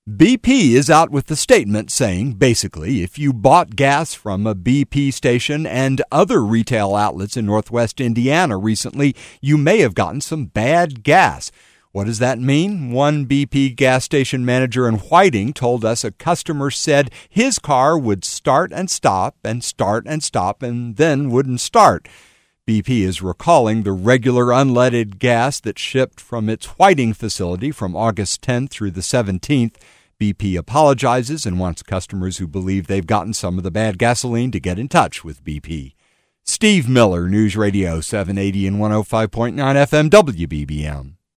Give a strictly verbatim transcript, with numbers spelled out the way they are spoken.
B P is out with the statement saying, basically, if you bought gas from a B P station and other retail outlets in Northwest Indiana recently, you may have gotten some bad gas. What does that mean? One B P gas station manager in Whiting told us a customer said his car would start and stop and start and stop and then wouldn't start. B P is recalling the regular unleaded gas that shipped from its Whiting facility from August tenth through the seventeenth. B P apologizes and wants customers who believe they've gotten some of the bad gasoline to get in touch with B P. Steve Miller, News Radio seven eighty and one oh five point nine F M W B B M.